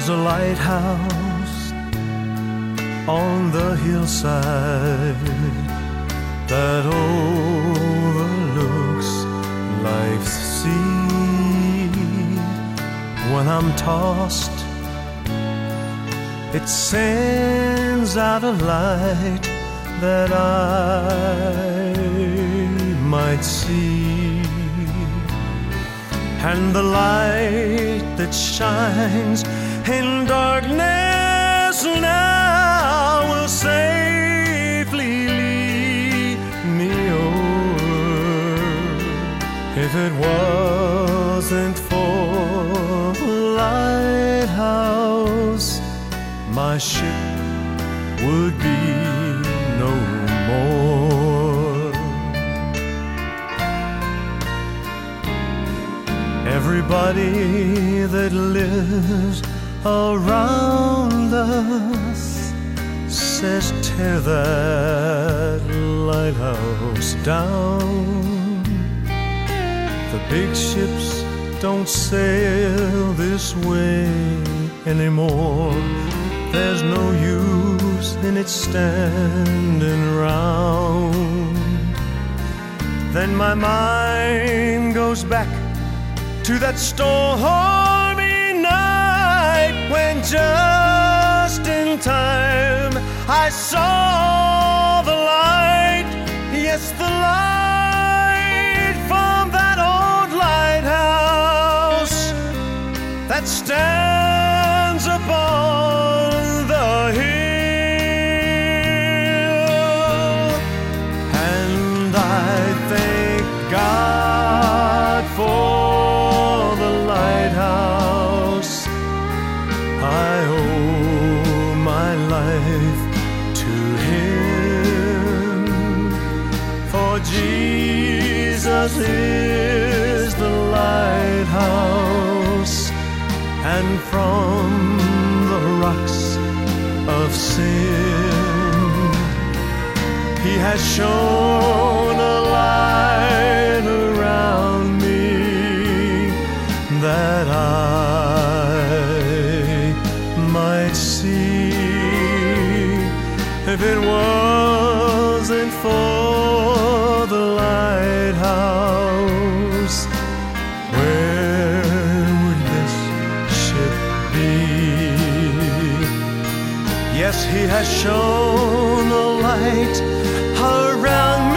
There's a lighthouse on the hillside that overlooks life's sea. When I'm tossed, it sends out a light that I might see. And the light that shines in darkness now will safely lead me over. If it wasn't for the lighthouse, my ship would be no more. Everybody that lives around us says tear that lighthouse down. The big ships don't sail this way anymore. There's no use in it standing round. Then my mind goes back to that stormy night when just in time I saw the light. Yes, the light from that old lighthouse that stands upon the hill. And I thank God for the lighthouse. I owe my life to him, for Jesus is the lighthouse, and from the rocks of sin he has shone a light around me that I might see. If it wasn't for the lighthouse, where would this ship be? Yes, he has shone a light around me.